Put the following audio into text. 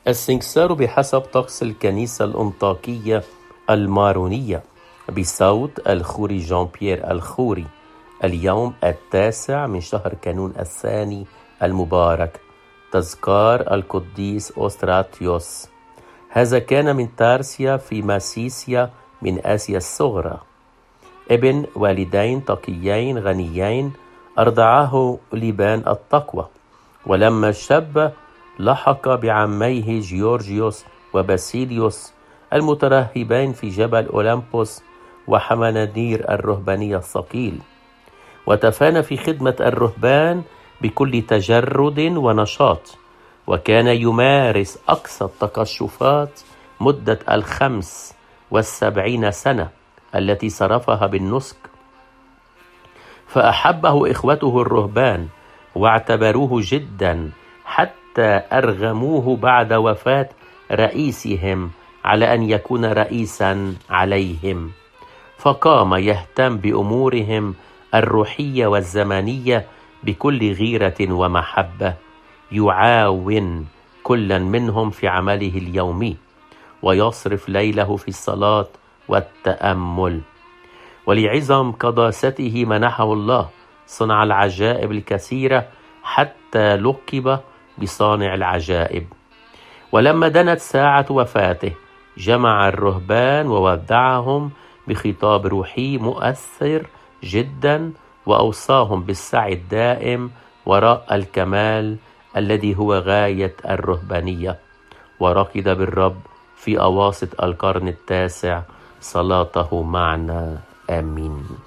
السنكسار بحسب طقس الكنيسة الأنطاكية المارونية بصوت الخوري جان بيير الخوري. اليوم 9 من شهر كانون الثاني المبارك، تذكار القديس أوستراتيوس. هذا كان من تارسيا في ماسيسيا من آسيا الصغرى، ابن والدين تقيين غنيين أرضعاه لبان التقوى. ولما شب لحق بعميه جيورجيوس وباسيليوس المترهبين في جبل أولمبوس وحمنادير الرهبانية الثقيل، وتفانى في خدمة الرهبان بكل تجرد ونشاط، وكان يمارس أقصى التقشفات مدة 75 سنة التي صرفها بالنسك. فأحبه إخوته الرهبان واعتبروه جدا، حتى أرغموه بعد وفاة رئيسهم على أن يكون رئيسا عليهم، فقام يهتم بأمورهم الروحية والزمانية بكل غيرة ومحبة، يعاون كلا منهم في عمله اليومي، ويصرف ليله في الصلاة والتأمل. ولعظم قداسته منحه الله صنع العجائب الكثيرة، حتى لقب بصانع العجائب. ولما دنت ساعة وفاته جمع الرهبان وودعهم بخطاب روحي مؤثر جدا، وأوصاهم بالسعي الدائم وراء الكمال الذي هو غاية الرهبانية. ورقد بالرب في أواسط القرن 9 صلاته معنا، آمين.